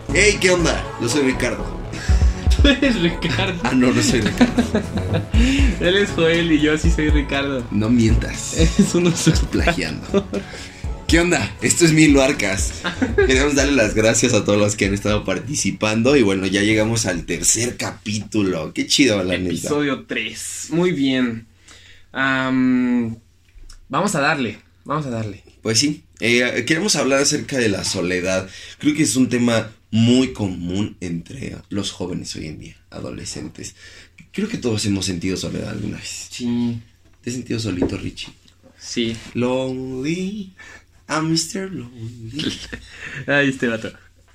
Hey, ¿qué onda? Yo soy Ricardo. Tú eres Ricardo. Ah, no, no soy Ricardo. Él es Joel y yo sí soy Ricardo. No mientas. Es uno Estás plagiando. ¿Qué onda? Esto es Milo Arcas. Queremos darle las gracias a todos los que han estado participando. Y bueno, ya llegamos al tercer capítulo. Qué chido, la neta. Episodio 3. Muy bien. Vamos a darle. Pues sí, queremos hablar acerca de la soledad. Creo que es un tema muy común entre los jóvenes hoy en día, adolescentes. Creo que todos hemos sentido soledad alguna vez. Sí. ¿Te has sentido solito, Richie? Sí. Lonely, I'm Mr. Lonely. Ay, este vato.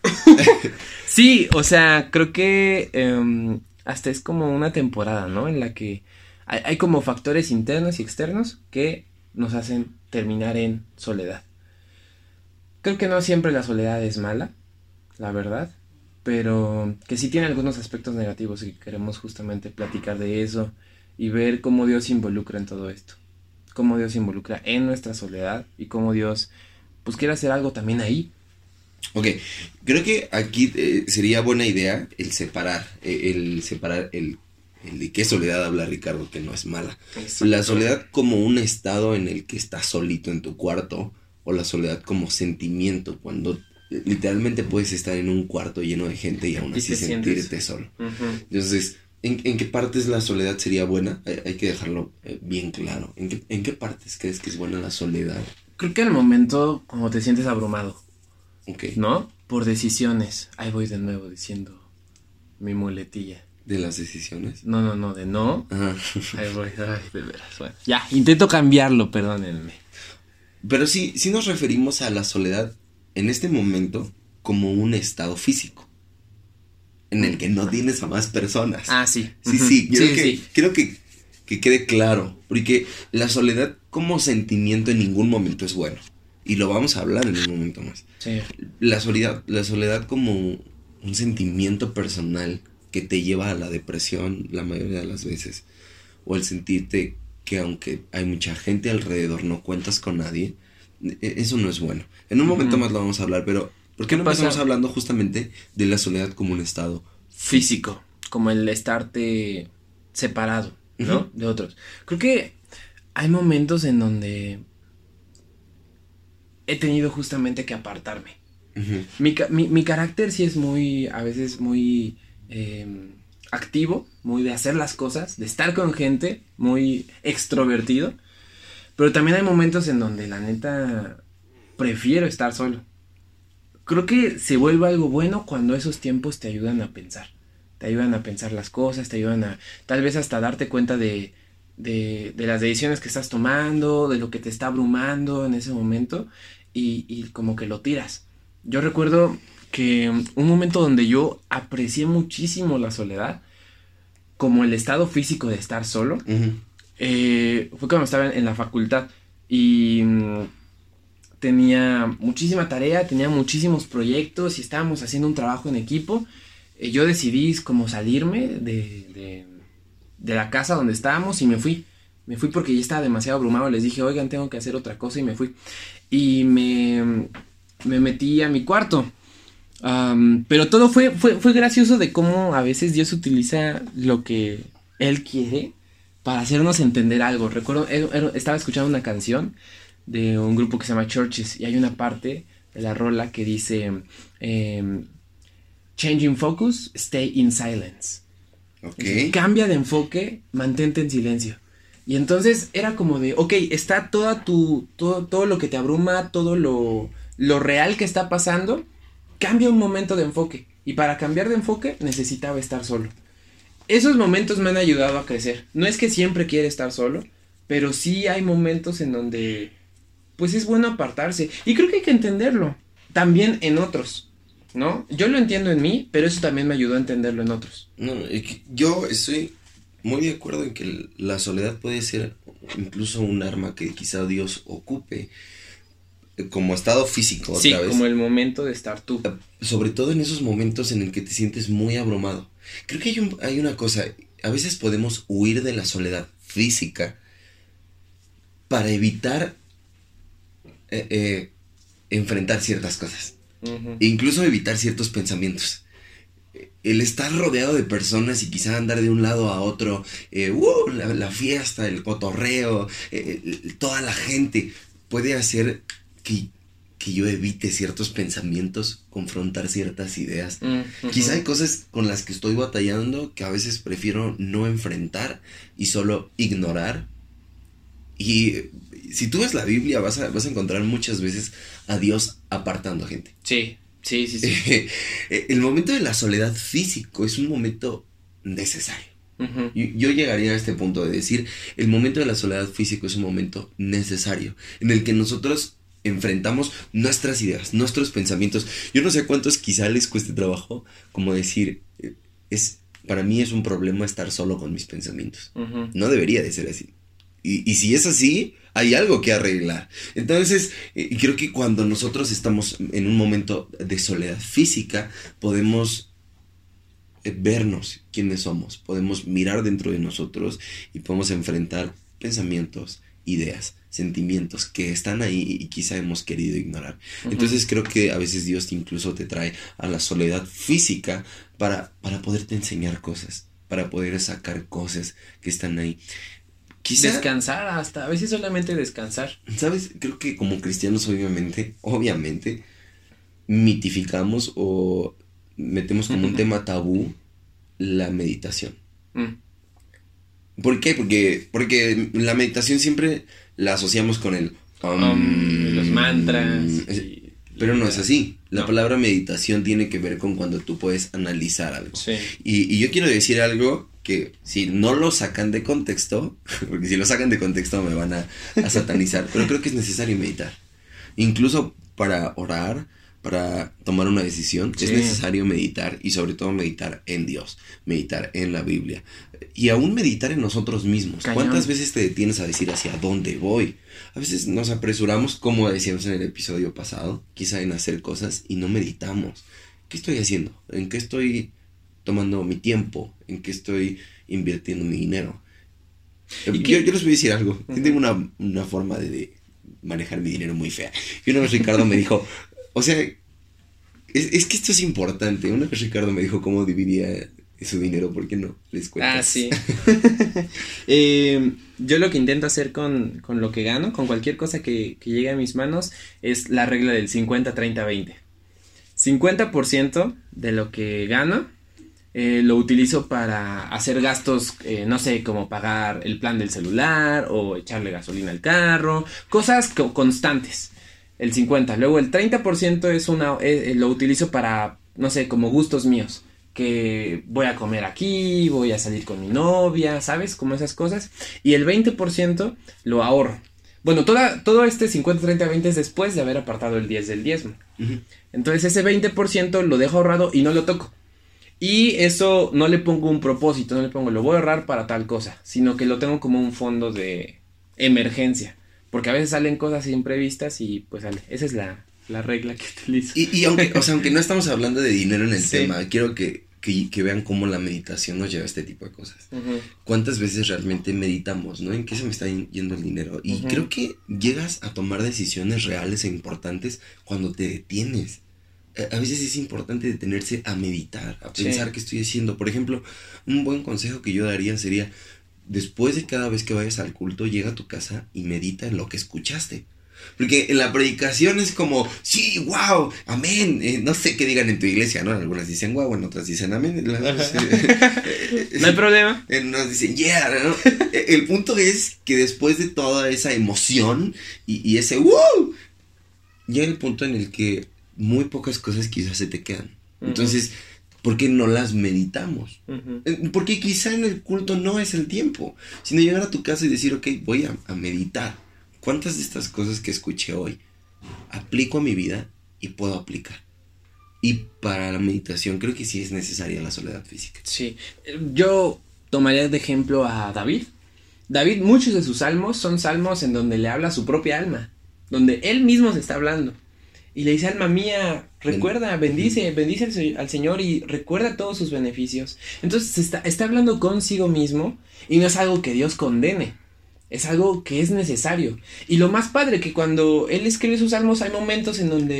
Sí, o sea, creo que hasta es como una temporada, ¿no? En la que hay como factores internos y externos que nos hacen terminar en soledad. Creo que no siempre la soledad es mala, la verdad, pero que sí tiene algunos aspectos negativos y queremos justamente platicar de eso y ver cómo Dios se involucra en todo esto, cómo Dios se involucra en nuestra soledad y cómo Dios pues quiere hacer algo también ahí. Ok, creo que aquí sería buena idea el separar el de qué soledad habla Ricardo, que no es mala. Exacto. La soledad como un estado en el que estás solito en tu cuarto, o la soledad como sentimiento, cuando literalmente puedes estar en un cuarto lleno de gente y aún Y así te sentirte sientes solo. Uh-huh. Entonces, ¿en qué partes la soledad sería buena? Hay que dejarlo bien claro. ¿En qué partes crees que es buena la soledad? Creo que al momento como te sientes abrumado, Ok. ¿no? Por decisiones. Ahí voy de nuevo diciendo mi muletilla. ¿De las decisiones? No, de no. Ajá. Ahí voy, ay, de veras. Bueno, ya, intento cambiarlo, perdónenme. Pero sí nos referimos a la soledad en este momento como un estado físico, en el que no tienes a más personas. Ah, sí. Sí, Uh-huh. sí, Sí. quiero que quede claro, porque la soledad como sentimiento en ningún momento es bueno, y lo vamos a hablar en un momento más. Sí. La soledad como un sentimiento personal que te lleva a la depresión la mayoría de las veces, o el sentirte que aunque hay mucha gente alrededor no cuentas con nadie, eso no es bueno. En un momento más lo vamos a hablar, pero ¿por qué no empezamos hablando justamente de la soledad como un estado físico? Como el estarte separado, ¿no? Uh-huh. De otros. Creo que hay momentos en donde he tenido justamente que apartarme. Uh-huh. Mi carácter sí es muy, a veces muy activo, muy de hacer las cosas, de estar con gente, muy extrovertido. Pero también hay momentos en donde la neta prefiero estar solo. Creo que se vuelve algo bueno cuando esos tiempos te ayudan a pensar. Te ayudan a pensar las cosas, te ayudan a tal vez hasta darte cuenta de las decisiones que estás tomando, de lo que te está abrumando en ese momento y como que lo tiras. Yo recuerdo que un momento donde yo aprecié muchísimo la soledad, como el estado físico de estar solo, Uh-huh. Fue cuando estaba en la facultad y tenía muchísima tarea, tenía muchísimos proyectos y estábamos haciendo un trabajo en equipo. Yo decidí como salirme de la casa donde estábamos y me fui porque ya estaba demasiado abrumado. Les dije, oigan, tengo que hacer otra cosa y me fui. Y me metí a mi cuarto. Pero todo fue gracioso de cómo a veces Dios utiliza lo que Él quiere para hacernos entender algo. Recuerdo, estaba escuchando una canción de un grupo que se llama Churches y hay una parte de la rola que dice Changing focus, stay in silence. Okay. Cambia de enfoque, mantente en silencio. Y entonces era como de, ok, está todo lo que te abruma, todo lo real que está pasando, cambia un momento de enfoque. Y para cambiar de enfoque necesitaba estar solo. Esos momentos me han ayudado a crecer. No es que siempre quiera estar solo, pero sí hay momentos en donde pues es bueno apartarse. Y creo que hay que entenderlo también en otros, ¿no? Yo lo entiendo en mí, pero eso también me ayudó a entenderlo en otros. No, yo estoy muy de acuerdo en que la soledad puede ser incluso un arma que quizá Dios ocupe como estado físico otra Sí, vez. como el momento de estar tú. Sobre todo en esos momentos en el que te sientes muy abrumado. Creo que hay una cosa, a veces podemos huir de la soledad física para evitar enfrentar ciertas cosas. E incluso evitar ciertos pensamientos. El estar rodeado de personas y quizá andar de un lado a otro, la fiesta, el cotorreo, toda la gente, puede hacer que yo evite ciertos pensamientos, confrontar ciertas ideas. Quizá hay cosas con las que estoy batallando que a veces prefiero no enfrentar y solo ignorar. Y si tú ves la Biblia vas a encontrar muchas veces a Dios apartando a gente. Sí. El momento de la soledad físico es un momento necesario. Yo llegaría a este punto de decir, el momento de la soledad físico es un momento necesario, en el que nosotros enfrentamos nuestras ideas, nuestros pensamientos. Yo no sé a cuántos quizá les cueste trabajo como decir, para mí es un problema estar solo con mis pensamientos. No debería de ser así. Y si es así, hay algo que arreglar. Entonces, creo que cuando nosotros estamos en un momento de soledad física, podemos vernos quiénes somos, podemos mirar dentro de nosotros y podemos enfrentar pensamientos, ideas, sentimientos que están ahí y quizá hemos querido ignorar. Entonces creo que a veces Dios incluso te trae a la soledad física para poderte enseñar cosas, para poder sacar cosas que están ahí. Quizá, descansar, hasta a veces solamente descansar. ¿Sabes? Creo que como cristianos obviamente mitificamos o metemos como un tema tabú la meditación. ¿Por qué? Porque la meditación siempre la asociamos con el los mantras. Pero no es así. La palabra meditación tiene que ver con cuando tú puedes analizar algo. Sí. Y yo quiero decir algo que si no lo sacan de contexto, porque si lo sacan de contexto me van a satanizar, pero creo que es necesario meditar. Incluso para orar, para tomar una decisión, es necesario meditar, y sobre todo meditar en Dios, meditar en la Biblia, y aún meditar en nosotros mismos. Cañón. ¿Cuántas veces te detienes a decir hacia dónde voy? A veces nos apresuramos, como decíamos en el episodio pasado, quizá en hacer cosas y no meditamos. ¿Qué estoy haciendo? ¿En qué estoy tomando mi tiempo? ¿En qué estoy invirtiendo mi dinero? Yo les voy a decir algo. Tengo una forma de manejar mi dinero muy fea. Y una vez Ricardo me dijo, o sea, es que esto es importante. Una vez Ricardo me dijo cómo dividía su dinero, ¿por qué no? Les cuento. Ah, sí. Yo lo que intento hacer con lo que gano, con cualquier cosa que llegue a mis manos, es la regla del 50-30-20. 50% de lo que gano lo utilizo para hacer gastos, no sé, como pagar el plan del celular o echarle gasolina al carro, cosas constantes. El 50%. Luego el 30% lo utilizo para, no sé, como gustos míos. Que voy a comer aquí, voy a salir con mi novia, ¿sabes? Como esas cosas. Y el 20% lo ahorro. Bueno, todo este 50-30-20 es después de haber apartado el 10 del diezmo. Entonces ese 20% lo dejo ahorrado y no lo toco. Y eso no le pongo un propósito, no le pongo lo voy a ahorrar para tal cosa, sino que lo tengo como un fondo de emergencia. Porque a veces salen cosas imprevistas y pues sale. Esa es la regla que utilizo. Y aunque no estamos hablando de dinero en el tema, quiero que vean cómo la meditación nos lleva a este tipo de cosas. ¿Cuántas veces realmente meditamos, no? ¿En qué se me está yendo el dinero? Y creo que llegas a tomar decisiones reales e importantes cuando te detienes. A veces es importante detenerse a meditar, a pensar qué estoy haciendo. Por ejemplo, un buen consejo que yo daría sería, después de cada vez que vayas al culto, llega a tu casa y medita en lo que escuchaste. Porque en la predicación es como, sí, wow, amén, no sé qué digan en tu iglesia, ¿no? Algunas dicen wow, en otras dicen amén. No hay problema. Nos dicen yeah, ¿no? El punto es que después de toda esa emoción y ese wow, llega el punto en el que muy pocas cosas quizás se te quedan. Entonces, ¿por qué no las meditamos? Porque quizá en el culto no es el tiempo, sino llegar a tu casa y decir, ok, voy a meditar. ¿Cuántas de estas cosas que escuché hoy aplico a mi vida y puedo aplicar? Y para la meditación creo que sí es necesaria la soledad física. Sí, yo tomaría de ejemplo a David. David, muchos de sus salmos son salmos en donde le habla a su propia alma, donde él mismo se está hablando. Y le dice, alma mía, recuerda, bendice al Señor y recuerda todos sus beneficios. Entonces está hablando consigo mismo y no es algo que Dios condene. Es algo que es necesario. Y lo más padre que cuando él escribe sus salmos hay momentos en donde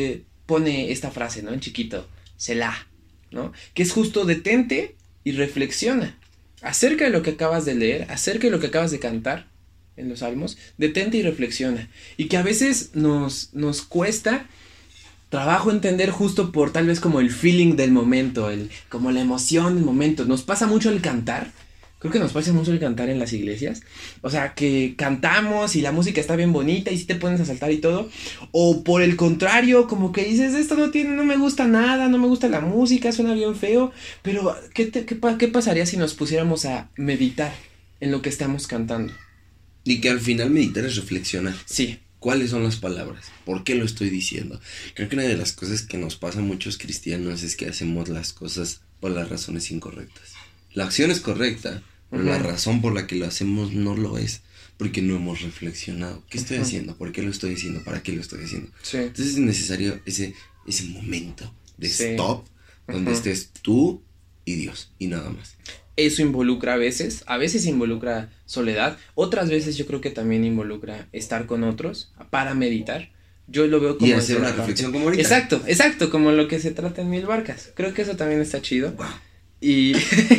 pone esta frase, ¿no? En chiquito, Selah, ¿no? Que es justo detente y reflexiona acerca de lo que acabas de leer, acerca de lo que acabas de cantar en los salmos, detente y reflexiona. Y que a veces nos cuesta trabajo entender justo por tal vez como el feeling del momento, como la emoción del momento. Nos pasa mucho el cantar. Creo que nos pasa mucho el cantar en las iglesias. O sea, que cantamos y la música está bien bonita y si te pones a saltar y todo. O por el contrario, como que dices, esto no me gusta nada, no me gusta la música, suena bien feo. Pero, ¿qué pasaría si nos pusiéramos a meditar en lo que estamos cantando? Y que al final meditar es reflexionar. Sí. ¿Cuáles son las palabras? ¿Por qué lo estoy diciendo? Creo que una de las cosas que nos pasa a muchos cristianos es que hacemos las cosas por las razones incorrectas. La acción es correcta, pero la razón por la que lo hacemos no lo es, porque no hemos reflexionado. ¿Qué estoy haciendo? ¿Por qué lo estoy haciendo? ¿Para qué lo estoy haciendo? Sí. Entonces es necesario ese momento de stop, donde estés tú y Dios, y nada más. Eso involucra a veces involucra soledad, otras veces yo creo que también involucra estar con otros para meditar. Yo lo veo como... Y hacer una reflexión como ahorita. Exacto, como lo que se trata en Mil Barcas. Creo que eso también está chido. Wow. Y...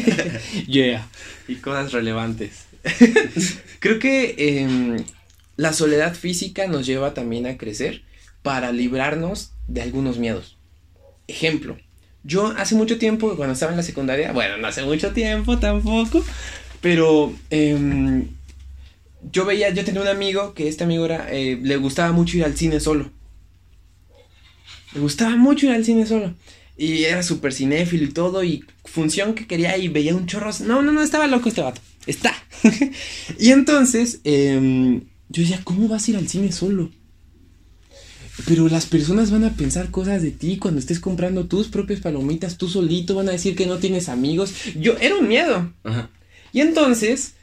y cosas relevantes. Creo que la soledad física nos lleva también a crecer para librarnos de algunos miedos. Ejemplo. Yo hace mucho tiempo, cuando estaba en la secundaria, bueno, no hace mucho tiempo tampoco, pero yo tenía un amigo, que este amigo le gustaba mucho ir al cine solo. Y era súper cinéfilo y todo, y función que quería y veía un chorro. No, estaba loco este vato. Está. Y entonces, yo decía, ¿cómo vas a ir al cine solo? Pero las personas van a pensar cosas de ti cuando estés comprando tus propias palomitas, tú solito, van a decir que no tienes amigos. Era un miedo. Ajá. Y entonces,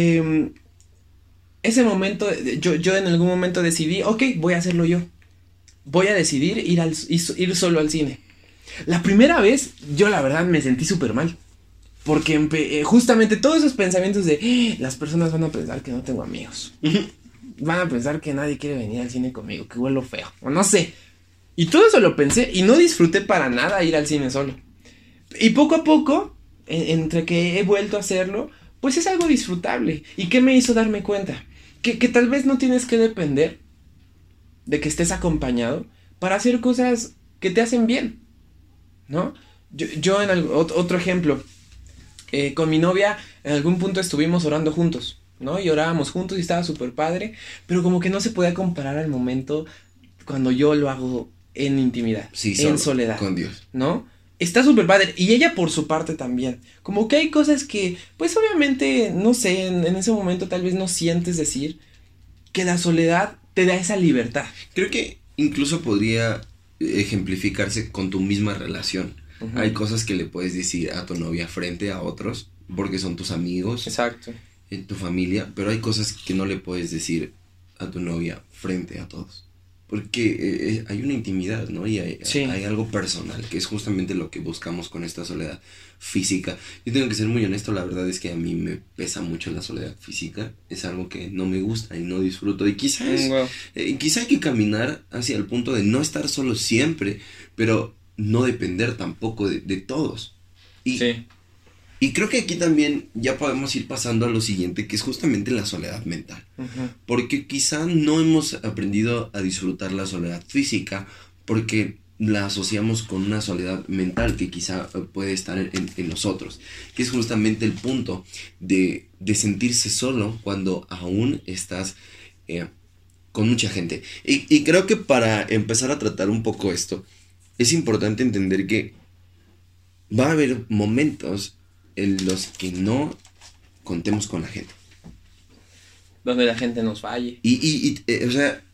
ese momento, yo en algún momento decidí, ok, voy a hacerlo yo. Voy a decidir ir solo al cine. La primera vez, yo la verdad me sentí súper mal. Porque justamente todos esos pensamientos de, las personas van a pensar que no tengo amigos. Van a pensar que nadie quiere venir al cine conmigo, que huelo feo, o no sé. Y todo eso lo pensé y no disfruté para nada ir al cine solo. Y poco a poco, entre que he vuelto a hacerlo, pues es algo disfrutable. ¿Y qué me hizo darme cuenta? Que tal vez no tienes que depender de que estés acompañado para hacer cosas que te hacen bien, ¿no? Yo otro ejemplo, con mi novia en algún punto estuvimos orando juntos, ¿no? Y orábamos juntos y estaba súper padre, pero como que no se podía comparar al momento cuando yo lo hago en intimidad, sí, en soledad, con Dios, ¿no? Está súper padre, y ella por su parte también, como que hay cosas que, pues obviamente, no sé, en ese momento tal vez no sientes decir, que la soledad te da esa libertad. Creo que incluso podría ejemplificarse con tu misma relación. Uh-huh. Hay cosas que le puedes decir a tu novia frente a otros, porque son tus amigos. Exacto. En tu familia, pero hay cosas que no le puedes decir a tu novia frente a todos. Porque hay una intimidad, ¿no? Y hay algo personal, que es justamente lo que buscamos con esta soledad física. Yo tengo que ser muy honesto, la verdad es que a mí me pesa mucho la soledad física. Es algo que no me gusta y no disfruto. Y quizás hay que caminar hacia el punto de no estar solo siempre, pero no depender tampoco de todos. Y creo que aquí también ya podemos ir pasando a lo siguiente, que es justamente la soledad mental. Uh-huh. Porque quizá no hemos aprendido a disfrutar la soledad física, porque la asociamos con una soledad mental que quizá puede estar en nosotros. Que es justamente el punto de sentirse solo cuando aún estás con mucha gente. Y creo que para empezar a tratar un poco esto, es importante entender que va a haber momentos en los que no contemos con la gente. Donde la gente nos falle. O sea,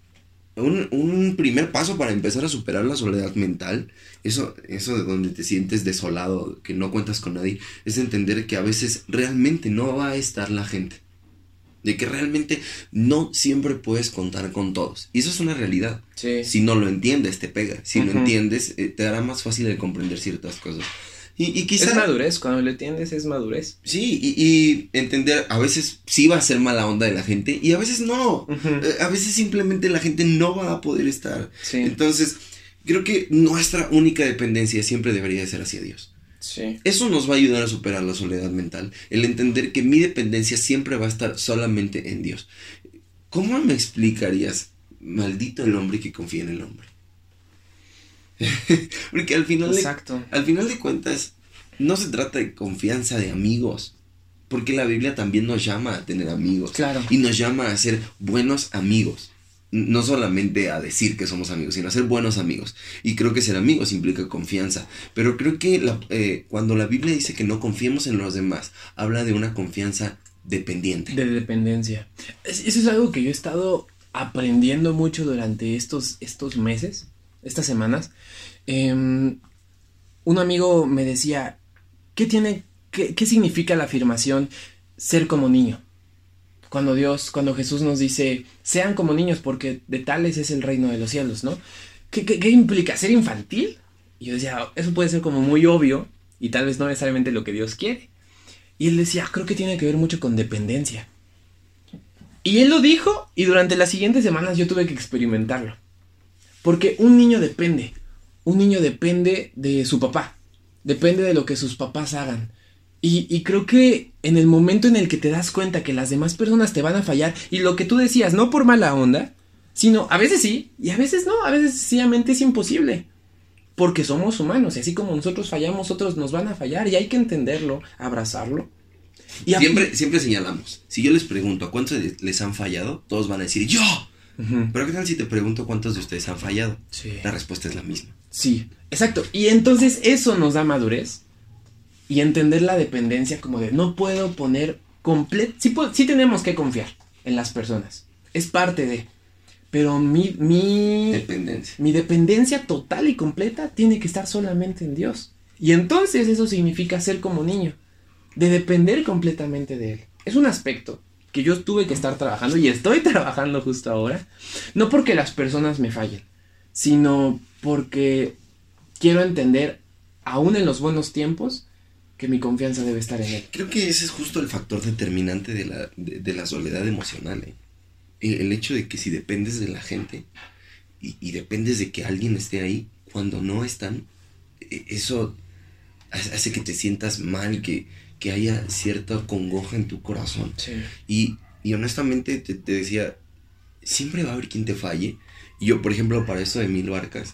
un primer paso para empezar a superar la soledad mental, eso de donde te sientes desolado, que no cuentas con nadie, es entender que a veces realmente no va a estar la gente. De que realmente no siempre puedes contar con todos. Y eso es una realidad. Sí. Si no lo entiendes, te pega. Si lo entiendes, te hará más fácil el comprender ciertas cosas. Y quizá, es madurez, cuando lo entiendes es madurez. Sí, y entender, a veces sí va a ser mala onda de la gente y a veces no. Uh-huh. A veces simplemente la gente no va a poder estar. Sí. Entonces, Creo que nuestra única dependencia siempre debería de ser hacia Dios. Sí. Eso nos va a ayudar a superar la soledad mental. El entender que mi dependencia siempre va a estar solamente en Dios. ¿Cómo me explicarías? Maldito el hombre que confía en el hombre. Porque al final de cuentas no se trata de confianza de amigos. Porque la Biblia también nos llama a tener amigos. Claro. Y nos llama a ser buenos amigos. No solamente a decir que somos amigos, sino a ser buenos amigos. Y creo que ser amigos implica confianza. Pero creo que cuando la Biblia dice que no confiemos en los demás, habla de una confianza dependiente. De dependencia. Eso es algo que yo he estado aprendiendo mucho durante estos meses, estas semanas. Un amigo me decía, ¿qué significa la afirmación ser como niño? Cuando Jesús nos dice, sean como niños porque de tales es el reino de los cielos, ¿no? ¿Qué implica? ¿Ser infantil? Y yo decía, eso puede ser como muy obvio y tal vez no necesariamente lo que Dios quiere. Y él decía, creo que tiene que ver mucho con dependencia. Y él lo dijo y durante las siguientes semanas yo tuve que experimentarlo. Porque un niño depende de su papá, depende de lo que sus papás hagan. Y creo que en el momento en el que te das cuenta que las demás personas te van a fallar, y lo que tú decías, no por mala onda, sino a veces sí, y a veces no, a veces sencillamente es imposible. Porque somos humanos, y así como nosotros fallamos, otros nos van a fallar, y hay que entenderlo, abrazarlo. Y siempre señalamos, si yo les pregunto a cuántos les han fallado, todos van a decir ¡yo! Uh-huh. Pero ¿qué tal si te pregunto cuántos de ustedes han fallado? Sí. La respuesta es la misma. Sí, exacto, y entonces eso nos da madurez. Y entender la dependencia como de no puedo poner sí tenemos que confiar en las personas. Es parte de. Pero mi dependencia total y completa tiene que estar solamente en Dios. Y entonces eso significa ser como niño. De depender completamente de Él. Es un aspecto que yo tuve que estar trabajando y estoy trabajando justo ahora. No porque las personas me fallen, sino porque quiero entender, aún en los buenos tiempos, que mi confianza debe estar en Él. Creo que ese es justo el factor determinante de la soledad emocional. El hecho de que si dependes de la gente y dependes de que alguien esté ahí, cuando no están, eso hace que te sientas mal, que haya cierta congoja en tu corazón. Sí. Y honestamente te decía, siempre va a haber quien te falle. Y yo, por ejemplo, para eso de 1000 barcas,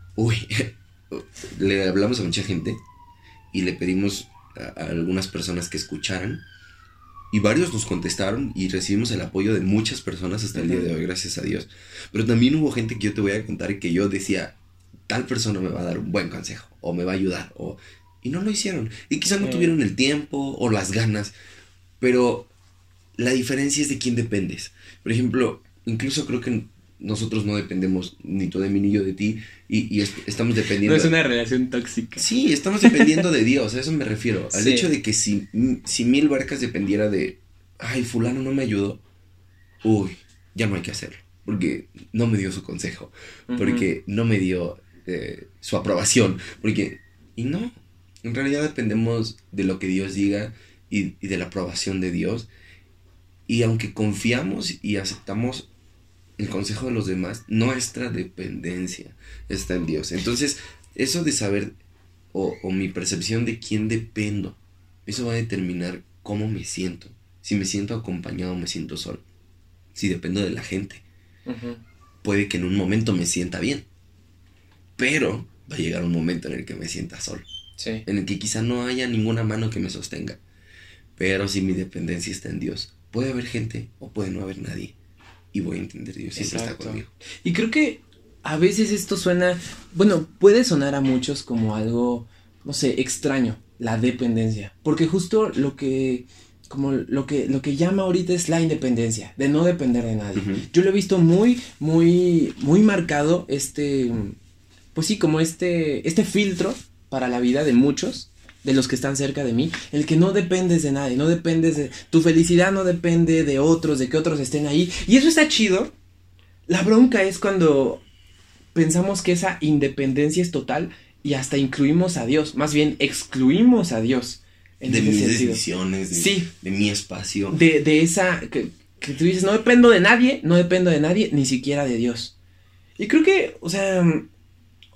le hablamos a mucha gente y le pedimos a algunas personas que escucharan y varios nos contestaron y recibimos el apoyo de muchas personas hasta el día de hoy, gracias a Dios. Pero también hubo gente que yo te voy a contar que yo decía, tal persona me va a dar un buen consejo o me va a ayudar y no lo hicieron y quizás no tuvieron el tiempo o las ganas, pero la diferencia es de quién dependes. Por ejemplo, incluso creo que nosotros no dependemos ni tú de mí ni yo de ti y estamos dependiendo. No es una relación tóxica. Sí, estamos dependiendo de Dios, a eso me refiero. Al hecho de que si 1000 barcas dependiera de, ay, fulano no me ayudó, ya no hay que hacerlo, porque no me dio su consejo, porque no me dio su aprobación, y no, en realidad dependemos de lo que Dios diga y de la aprobación de Dios, y aunque confiamos y aceptamos el consejo de los demás, nuestra dependencia está en Dios. Entonces, eso de saber o mi percepción de quién dependo, eso va a determinar cómo me siento. Si me siento acompañado o me siento solo. Si dependo de la gente, puede que en un momento me sienta bien, pero va a llegar un momento en el que me sienta solo. Sí. En el que quizá no haya ninguna mano que me sostenga. Pero si mi dependencia está en Dios, puede haber gente o puede no haber nadie. Y voy a entender, Dios siempre está conmigo. Y creo que a veces esto puede sonar a muchos como algo, no sé, extraño, la dependencia. Porque justo lo que llama ahorita es la independencia, de no depender de nadie. Yo lo he visto muy, muy, muy marcado pues sí, como este filtro para la vida de muchos, de los que están cerca de mí, el que no dependes de nadie, no dependes de... Tu felicidad no depende de otros, de que otros estén ahí, y eso está chido. La bronca es cuando pensamos que esa independencia es total y hasta incluimos a Dios, más bien excluimos a Dios. De mis decisiones, de mi espacio. De esa... Que tú dices, no dependo de nadie, ni siquiera de Dios. Y creo que,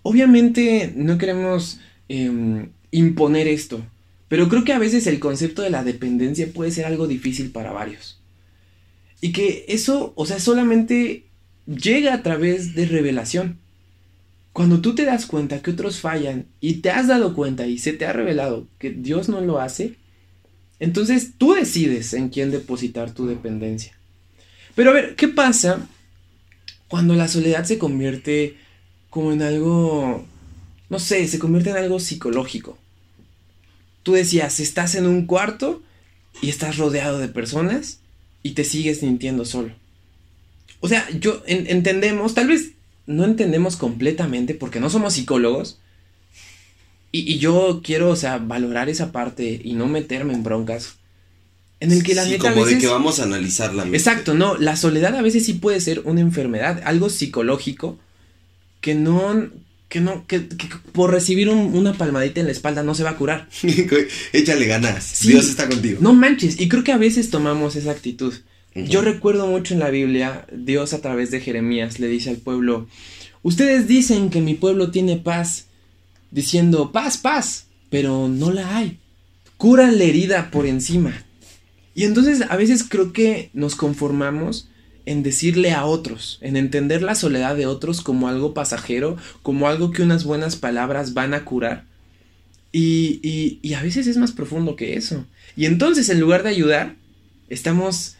obviamente no queremos imponer esto, pero creo que a veces el concepto de la dependencia puede ser algo difícil para varios. Y que eso, o sea, solamente llega a través de revelación. Cuando tú te das cuenta que otros fallan y te has dado cuenta y se te ha revelado que Dios no lo hace, entonces tú decides en quién depositar tu dependencia. Pero a ver, ¿qué pasa cuando la soledad se convierte como en algo, no sé, se convierte en algo psicológico? Tú decías, estás en un cuarto y estás rodeado de personas y te sigues sintiendo solo. O sea, entendemos, tal vez no entendemos completamente porque no somos psicólogos. Y yo quiero, o sea, valorar esa parte y no meterme en broncas. En el que la neta como a veces... de que vamos a analizar la mente. Exacto, no, la soledad a veces sí puede ser una enfermedad, algo psicológico que por recibir una palmadita en la espalda no se va a curar. Échale ganas, sí, Dios está contigo. No manches, y creo que a veces tomamos esa actitud. Uh-huh. Yo recuerdo mucho en la Biblia, Dios a través de Jeremías le dice al pueblo, ustedes dicen que mi pueblo tiene paz, diciendo paz, paz, pero no la hay. Curan la herida por encima. Y entonces a veces creo que nos conformamos en decirle a otros, en entender la soledad de otros como algo pasajero, como algo que unas buenas palabras van a curar. Y a veces es más profundo que eso. Y entonces en lugar de ayudar, estamos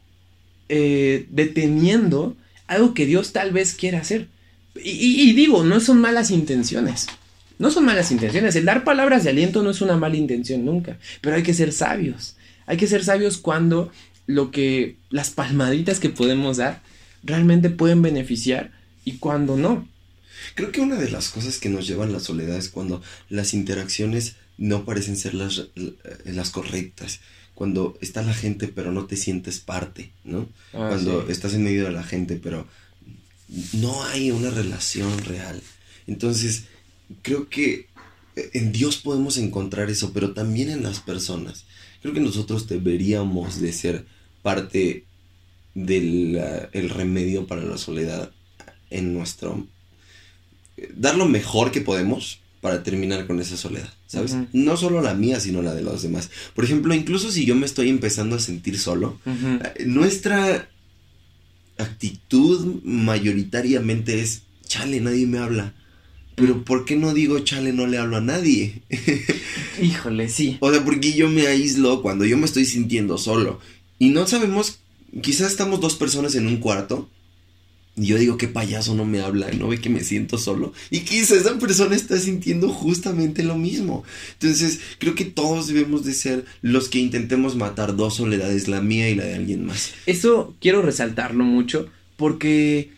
deteniendo algo que Dios tal vez quiera hacer. Y digo, no son malas intenciones. No son malas intenciones. El dar palabras de aliento no es una mala intención nunca. Pero hay que ser sabios. Hay que ser sabios cuando las palmaditas que podemos dar realmente pueden beneficiar y cuando no. Creo que una de las cosas que nos llevan a la soledad es cuando las interacciones no parecen ser las correctas. Cuando está la gente pero no te sientes parte, ¿no? Cuando sí. Estás en medio de la gente pero no hay una relación real. Entonces, creo que en Dios podemos encontrar eso, pero también en las personas. Creo que nosotros deberíamos de ser parte del el remedio para la soledad en nuestro... dar lo mejor que podemos para terminar con esa soledad, ¿sabes? Uh-huh. No solo la mía, sino la de los demás. Por ejemplo, incluso si yo me estoy empezando a sentir solo, uh-huh. Nuestra actitud mayoritariamente es, chale, nadie me habla. Pero ¿por qué no digo, chale, no le hablo a nadie? Híjole, sí. O sea, porque yo me aíslo cuando yo me estoy sintiendo solo. Y no sabemos, quizás estamos dos personas en un cuarto. Y yo digo, qué payaso no me habla, no ve que me siento solo. Y quizás esa persona está sintiendo justamente lo mismo. Entonces, creo que todos debemos de ser los que intentemos matar dos soledades, la mía y la de alguien más. Eso quiero resaltarlo mucho, porque...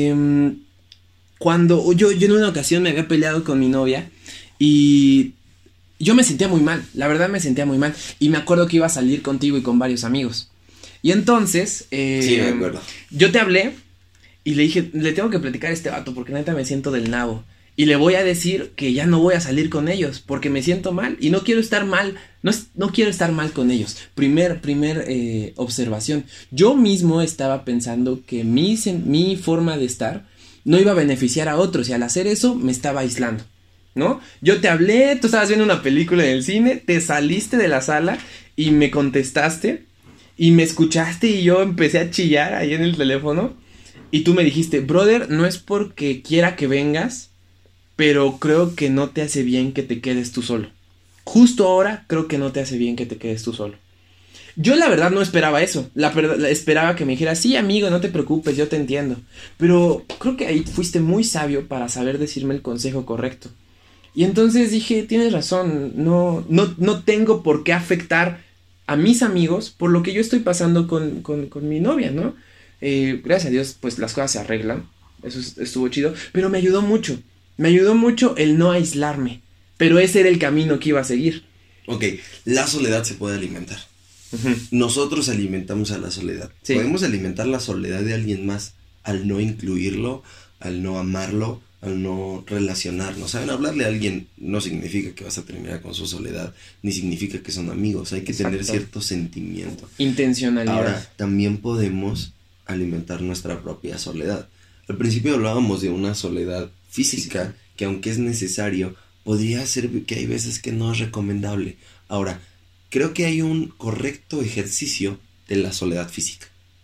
cuando yo en una ocasión me había peleado con mi novia y yo me sentía muy mal, la verdad me sentía muy mal. Y me acuerdo que iba a salir contigo y con varios amigos. Y entonces, sí, me acuerdo. Yo te hablé y le dije, le tengo que platicar a este vato porque neta me siento del nabo. Y le voy a decir que ya no voy a salir con ellos porque me siento mal y no quiero estar mal, no quiero estar mal con ellos. Primer observación. Yo mismo estaba pensando que mi forma de estar no iba a beneficiar a otros y al hacer eso me estaba aislando, ¿no? Yo te hablé, tú estabas viendo una película en el cine, te saliste de la sala y me contestaste y me escuchaste y yo empecé a chillar ahí en el teléfono y tú me dijiste, brother, no es porque quiera que vengas, pero creo que no te hace bien que te quedes tú solo. Justo ahora creo que no te hace bien que te quedes tú solo. Yo la verdad no esperaba eso, esperaba que me dijeras, sí amigo, no te preocupes, yo te entiendo. Pero creo que ahí fuiste muy sabio para saber decirme el consejo correcto. Y entonces dije, tienes razón, no tengo por qué afectar a mis amigos por lo que yo estoy pasando con mi novia, ¿no? Gracias a Dios, pues las cosas se arreglan, eso estuvo chido, pero me ayudó mucho el no aislarme, pero ese era el camino que iba a seguir. Ok, la soledad se puede alimentar. Uh-huh. Nosotros alimentamos a la soledad. Sí. Podemos alimentar la soledad de alguien más al no incluirlo, al no amarlo, al no relacionarnos. ¿Saben? Hablarle a alguien no significa que vas a terminar con su soledad, ni significa que son amigos. Hay que tener cierto sentimiento. Intencionalidad. Ahora, también podemos alimentar nuestra propia soledad. Al principio hablábamos de una soledad física que aunque es necesario, podría ser que hay veces que no es recomendable. Ahora, creo que hay un correcto ejercicio de la soledad física.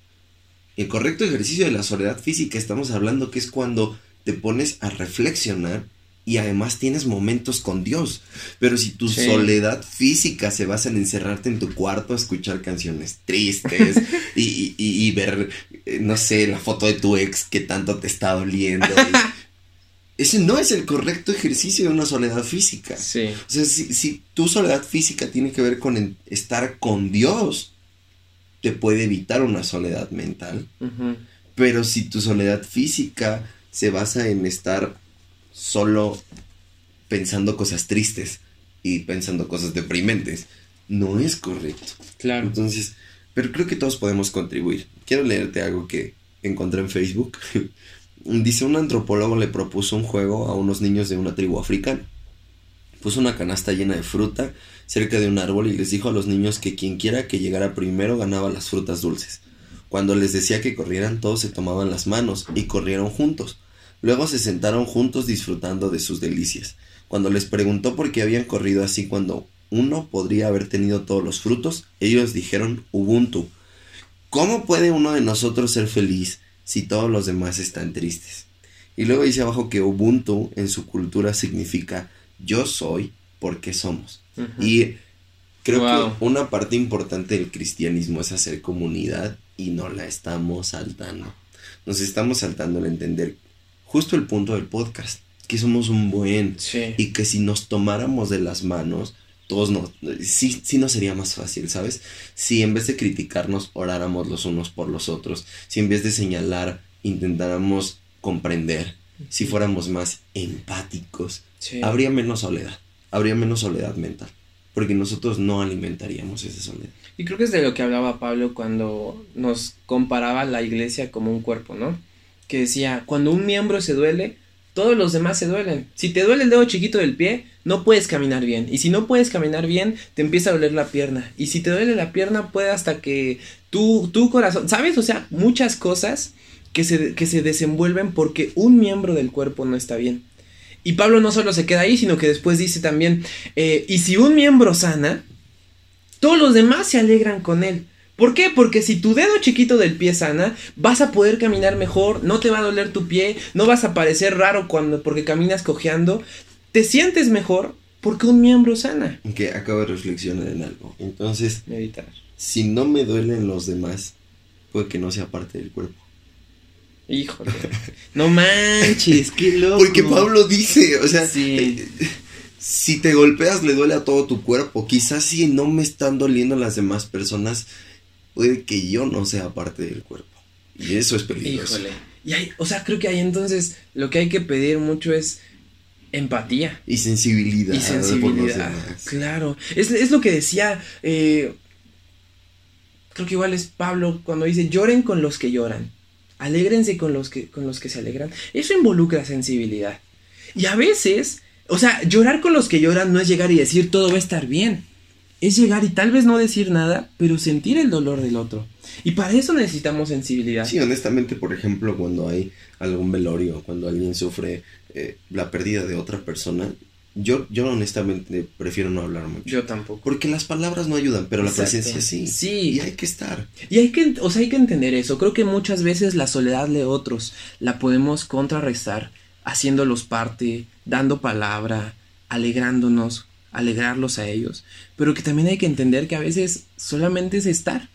El correcto ejercicio de la soledad física estamos hablando que es cuando te pones a reflexionar y además tienes momentos con Dios. Pero si tu soledad física se basa en encerrarte en tu cuarto, escuchar canciones tristes y ver, no sé, la foto de tu ex que tanto te está doliendo. Ese no es el correcto ejercicio de una soledad física. Sí. O sea, si tu soledad física tiene que ver con estar con Dios, te puede evitar una soledad mental. Uh-huh. Pero si tu soledad física se basa en estar solo pensando cosas tristes y pensando cosas deprimentes, no es correcto. Claro. Entonces, pero creo que todos podemos contribuir. Quiero leerte algo que encontré en Facebook. Dice, un antropólogo le propuso un juego a unos niños de una tribu africana. Puso una canasta llena de fruta cerca de un árbol y les dijo a los niños que quien quiera que llegara primero ganaba las frutas dulces. Cuando les decía que corrieran, todos se tomaban las manos y corrieron juntos. Luego se sentaron juntos disfrutando de sus delicias. Cuando les preguntó por qué habían corrido así cuando uno podría haber tenido todos los frutos, ellos dijeron Ubuntu. ¿Cómo puede uno de nosotros ser feliz si todos los demás están tristes? Y luego dice abajo que Ubuntu en su cultura significa yo soy porque somos. Uh-huh. Y creo que una parte importante del cristianismo es hacer comunidad y no la estamos saltando. Nos estamos saltando al entender justo el punto del podcast, que somos un buen y que si nos tomáramos de las manos, todos sí nos sería más fácil, ¿sabes? Si en vez de criticarnos oráramos los unos por los otros, si en vez de señalar intentáramos comprender, si fuéramos más empáticos, habría menos soledad mental, porque nosotros no alimentaríamos esa soledad. Y creo que es de lo que hablaba Pablo cuando nos comparaba la iglesia como un cuerpo, ¿no? Que decía, cuando un miembro se duele, todos los demás se duelen. Si te duele el dedo chiquito del pie, no puedes caminar bien. Y si no puedes caminar bien, te empieza a doler la pierna. Y si te duele la pierna, puede hasta que tu corazón, ¿sabes? O sea, muchas cosas que se desenvuelven porque un miembro del cuerpo no está bien. Y Pablo no solo se queda ahí, sino que después dice también, y si un miembro sana, todos los demás se alegran con él. ¿Por qué? Porque si tu dedo chiquito del pie sana, vas a poder caminar mejor, no te va a doler tu pie, no vas a parecer raro porque caminas cojeando, te sientes mejor porque un miembro sana. Que acabo de reflexionar en algo. Entonces, meditar. Si no me duelen los demás, puede que no sea parte del cuerpo. Híjole, no manches, qué loco. Porque Pablo dice, o sea, si te golpeas le duele a todo tu cuerpo. Quizás si no me están doliendo las demás personas, puede que yo no sea parte del cuerpo. Y eso es peligroso. Híjole. Creo que ahí entonces lo que hay que pedir mucho es empatía. Y sensibilidad. Claro. Es lo que decía, creo que igual es Pablo cuando dice, lloren con los que lloran. Alégrense con los que se alegran. Eso involucra sensibilidad. Y a veces, llorar con los que lloran no es llegar y decir todo va a estar bien. Es llegar y tal vez no decir nada, pero sentir el dolor del otro. Y para eso necesitamos sensibilidad. Sí, honestamente, por ejemplo, cuando hay algún velorio, cuando alguien sufre la pérdida de otra persona, yo honestamente prefiero no hablar mucho. Yo tampoco. Porque las palabras no ayudan, pero la presencia sí. Sí. Y hay que estar. Y hay que entender eso. Creo que muchas veces la soledad de otros la podemos contrarrestar haciéndolos parte, dando palabra, alegrándonos, alegrarlos a ellos. Pero que también hay que entender que a veces solamente es estar.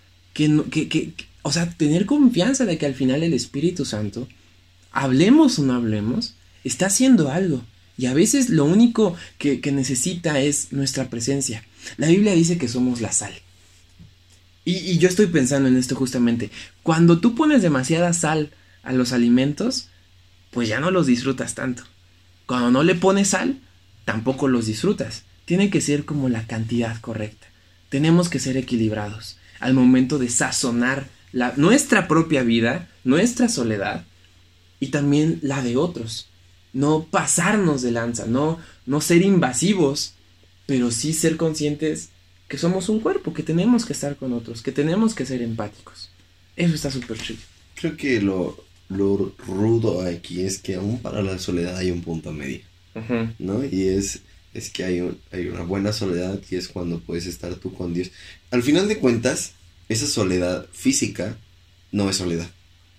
Tener confianza de que al final el Espíritu Santo, hablemos o no hablemos, está haciendo algo. Y a veces lo único que necesita es nuestra presencia. La Biblia dice que somos la sal. Y yo estoy pensando en esto justamente. Cuando tú pones demasiada sal a los alimentos, pues ya no los disfrutas tanto. Cuando no le pones sal, tampoco los disfrutas. Tiene que ser como la cantidad correcta. Tenemos que ser equilibrados al momento de sazonar nuestra propia vida, nuestra soledad y también la de otros. No pasarnos de lanza, no ser invasivos, pero sí ser conscientes que somos un cuerpo, que tenemos que estar con otros, que tenemos que ser empáticos. Eso está súper chido. Creo que lo lo rudo aquí es que aún para la soledad hay un punto medio, Ujú. ¿no? Y es que hay una buena soledad y es cuando puedes estar tú con Dios. Al final de cuentas, esa soledad física no es soledad.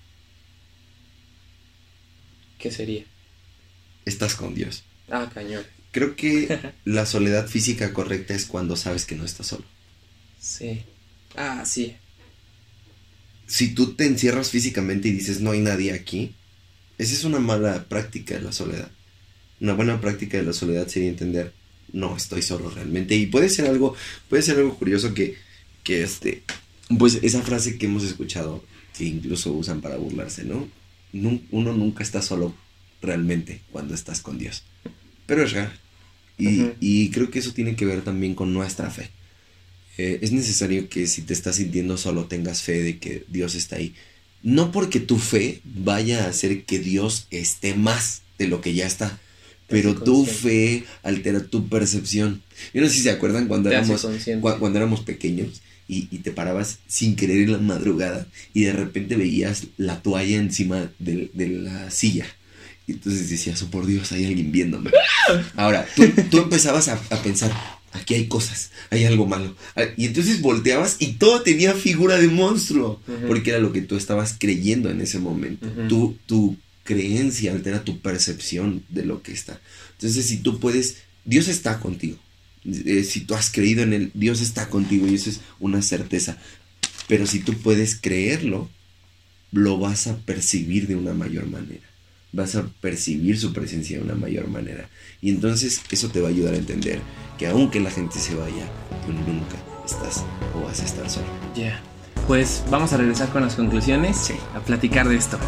¿Qué sería? Estás con Dios. Ah, cañón. Creo que la soledad física correcta es cuando sabes que no estás solo. Sí. Ah, sí. Si tú te encierras físicamente y dices no hay nadie aquí, esa es una mala práctica de la soledad. Una buena práctica de la soledad sería entender, no estoy solo realmente. Y puede ser algo curioso que pues esa frase que hemos escuchado, que incluso usan para burlarse, ¿no? Uno nunca está solo realmente cuando estás con Dios. Pero es real. Ujú. Y creo que eso tiene que ver también con nuestra fe. Es necesario que si te estás sintiendo solo tengas fe de que Dios está ahí. No porque tu fe vaya a hacer que Dios esté más de lo que ya está, pero Te hace tu consciente. fe altera tu percepción. Yo no sé si se acuerdan cuando Te hace éramos, consciente. cuando éramos pequeños y te parabas sin querer en la madrugada y de repente veías la toalla encima de la silla. Y entonces decías, oh por Dios, hay alguien viéndome. Ahora, tú empezabas a pensar, aquí hay cosas, hay algo malo. Y entonces volteabas y todo tenía figura de monstruo, Ujú. porque era lo que tú estabas creyendo en ese momento. Ujú. Tu creencia altera tu percepción de lo que está. Entonces, si tú puedes, Dios está contigo. Si tú has creído en Él, Dios está contigo y eso es una certeza. Pero si tú puedes creerlo, lo vas a percibir de una mayor manera. Vas a percibir su presencia de una mayor manera. Y entonces eso te va a ayudar a entender que aunque la gente se vaya, tú nunca estás o vas a estar solo. Ya. Pues vamos a regresar con las conclusiones. Sí. A platicar de esto.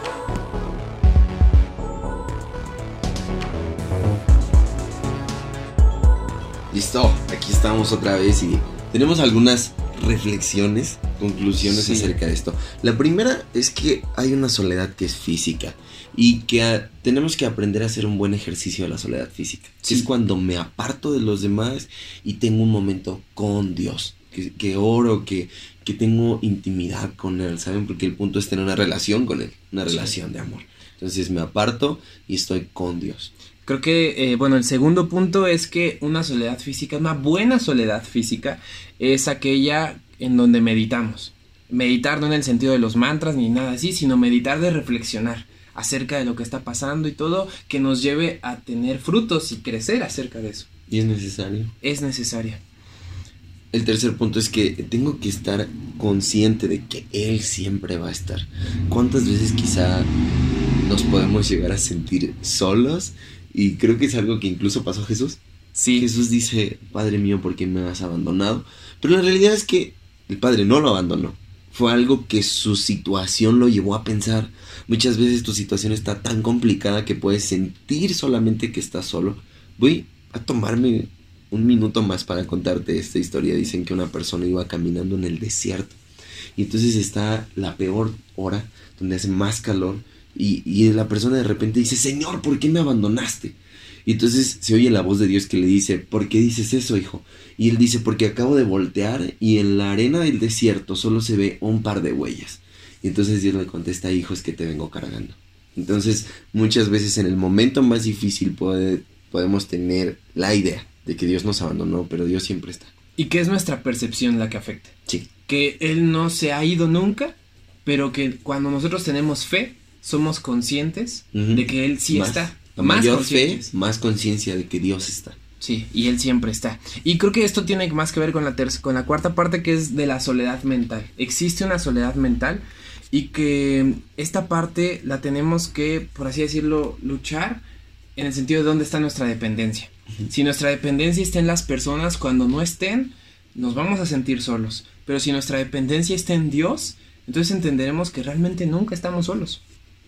Listo, aquí estamos otra vez y tenemos algunas reflexiones, conclusiones Sí. acerca de esto. La primera es que hay una soledad que es física y que tenemos que aprender a hacer un buen ejercicio de la soledad física. Sí. Es cuando me aparto de los demás y tengo un momento con Dios, que oro, que tengo intimidad con Él, ¿saben? Porque el punto es tener una relación con Él, una Sí. relación de amor. Entonces me aparto y estoy con Dios. Creo que, bueno, el segundo punto es que una soledad física, una buena soledad física, es aquella en donde meditamos. Meditar no en el sentido de los mantras ni nada así, sino meditar de reflexionar acerca de lo que está pasando y todo que nos lleve a tener frutos y crecer acerca de eso. Y es necesario. Es necesaria. El tercer punto es que tengo que estar consciente de que Él siempre va a estar. ¿Cuántas veces quizá nos podemos llegar a sentir solos? Y creo que es algo que incluso pasó a Jesús. Sí. Jesús dice, Padre mío, ¿por qué me has abandonado? Pero la realidad es que el Padre no lo abandonó. Fue algo que su situación lo llevó a pensar. Muchas veces tu situación está tan complicada que puedes sentir solamente que estás solo. Voy a tomarme un minuto más para contarte esta historia. Dicen que una persona iba caminando en el desierto y entonces está la peor hora donde hace más calor y la persona de repente dice, Señor, ¿por qué me abandonaste? Y entonces se oye la voz de Dios que le dice, ¿por qué dices eso, hijo? Y él dice, porque acabo de voltear y en la arena del desierto solo se ve un par de huellas. Y entonces Dios le contesta, hijo, es que te vengo cargando. Entonces muchas veces en el momento más difícil podemos tener la idea de que Dios nos abandonó, pero Dios siempre está. Y que es nuestra percepción la que afecta. Sí. Que Él no se ha ido nunca, pero que cuando nosotros tenemos fe, somos conscientes de que Él sí está. A mayor fe, conscientes. más conciencia de que Dios está. Sí, y Él siempre está. Y creo que esto tiene más que ver con la cuarta parte, que es de la soledad mental. Existe una soledad mental y que esta parte la tenemos que, por así decirlo, luchar en el sentido de dónde está nuestra dependencia. Si nuestra dependencia está en las personas, cuando no estén, nos vamos a sentir solos. Pero si nuestra dependencia está en Dios, entonces entenderemos que realmente nunca estamos solos.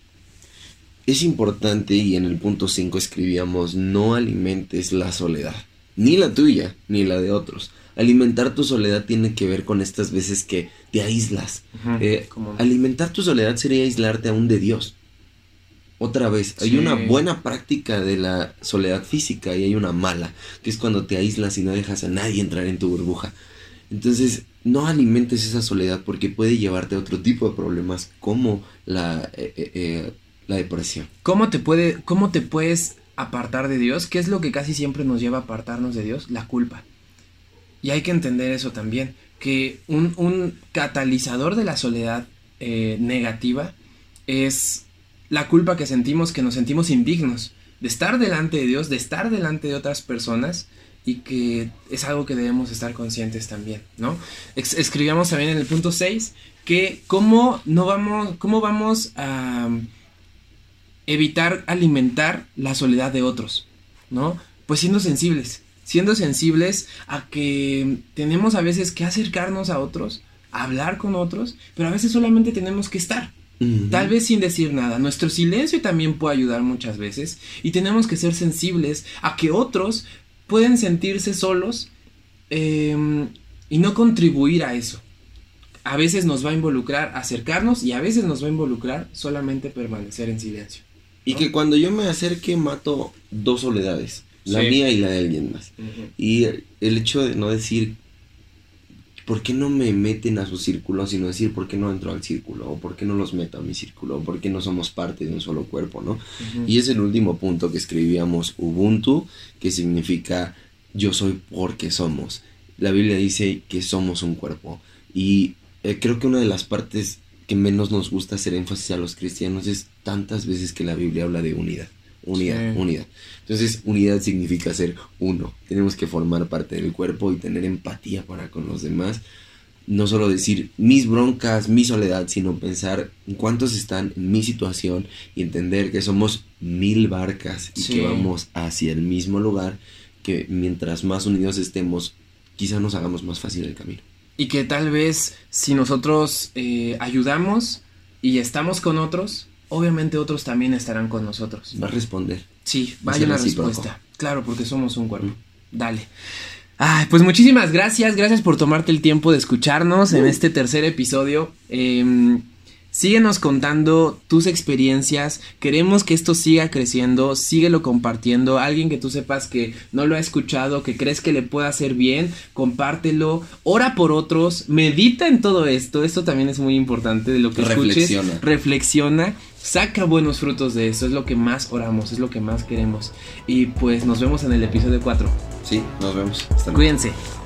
Es importante, y en el punto 5 escribíamos, no alimentes la soledad, ni la tuya, ni la de otros. Alimentar tu soledad tiene que ver con estas veces que te aíslas. Como- Alimentar tu soledad sería aislarte aún de Dios. Otra vez, hay Sí. una buena práctica de la soledad física y hay una mala, que es cuando te aíslas y no dejas a nadie entrar en tu burbuja. Entonces, no alimentes esa soledad porque puede llevarte a otro tipo de problemas como la depresión. ¿Cómo te puedes apartar de Dios? ¿Qué es lo que casi siempre nos lleva a apartarnos de Dios? La culpa. Y hay que entender eso también, que un catalizador de la soledad negativa es la culpa que sentimos, que nos sentimos indignos de estar delante de Dios, de estar delante de otras personas, y que es algo que debemos estar conscientes también, ¿no? Escribíamos también en el punto 6 que cómo vamos a evitar alimentar la soledad de otros, ¿no? Pues siendo sensibles a que tenemos a veces que acercarnos a otros, a hablar con otros, pero a veces solamente tenemos que estar. Tal vez sin decir nada. Nuestro silencio también puede ayudar muchas veces, y tenemos que ser sensibles a que otros pueden sentirse solos y no contribuir a eso. A veces nos va a involucrar acercarnos, y a veces nos va a involucrar solamente permanecer en silencio, ¿no? Y que cuando yo me acerque mato dos soledades, la mía y la de alguien más. Y el hecho de no decir ¿por qué no me meten a su círculo? Sino decir, ¿por qué no entro al círculo? O ¿por qué no los meto a mi círculo? O ¿por qué no somos parte de un solo cuerpo, no? Y es el último punto que escribíamos, Ubuntu, que significa yo soy porque somos. La Biblia dice que somos un cuerpo. Y creo que una de las partes que menos nos gusta hacer énfasis a los cristianos es tantas veces que la Biblia habla de unidad. Unidad. Entonces, unidad significa ser uno. Tenemos que formar parte del cuerpo y tener empatía para con los demás. No solo decir mis broncas, mi soledad, sino pensar en cuántos están en mi situación y entender que somos 1000 barcas y que vamos hacia el mismo lugar, que mientras más unidos estemos, quizá nos hagamos más fácil el camino. Y que tal vez si nosotros ayudamos y estamos con otros, obviamente otros también estarán con nosotros. Va a responder. Sí, vaya una respuesta. Claro, porque somos un cuerpo. Dale. Ay, pues muchísimas gracias. Gracias por tomarte el tiempo de escucharnos en este tercer episodio. Síguenos contando tus experiencias. Queremos que esto siga creciendo. Síguelo compartiendo. Alguien que tú sepas que no lo ha escuchado, que crees que le pueda hacer bien, compártelo. Ora por otros. Medita en todo esto. Esto también es muy importante de lo que escuches. Reflexiona. Saca buenos frutos de eso. Es lo que más oramos. Es lo que más queremos. Y pues nos vemos en el episodio 4. Sí, nos vemos. Cuídense.